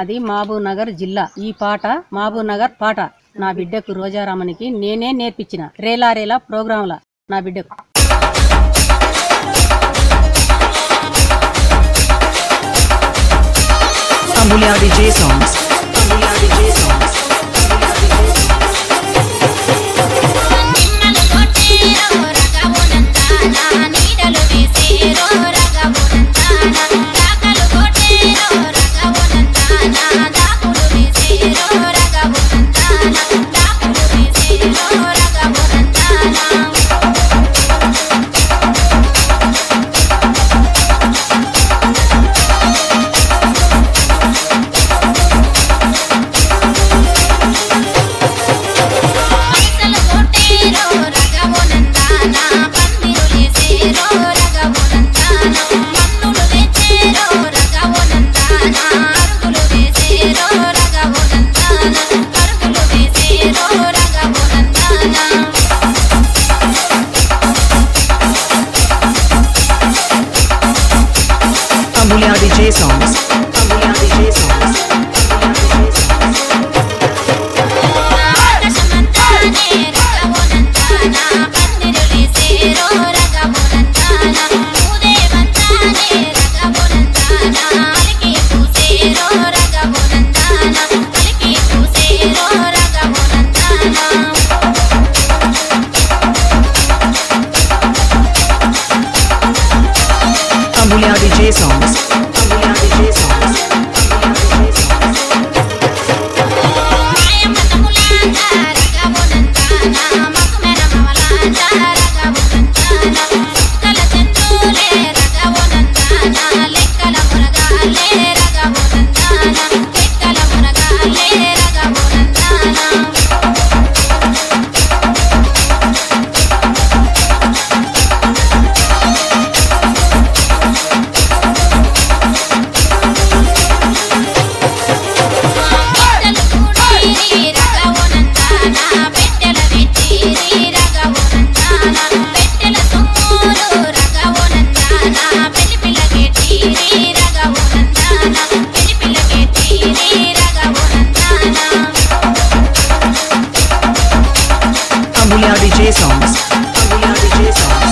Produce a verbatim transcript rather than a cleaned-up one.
మాది మహబూబ్ నగర్ జిల్లా. ఈ పాట మహబూబ్ నగర్ పాట. నా బిడ్డకు రోజారామనికి నేనే నేర్పించిన రేలా రేలా ప్రోగ్రాంల నా బిడ్డకు. Amulya D J songs. Amulya D J songs. Amulya D J songs. Amulya D J songs. Amulya D J songs. Amulya D J songs. Amulya D J songs. Amulya D J songs.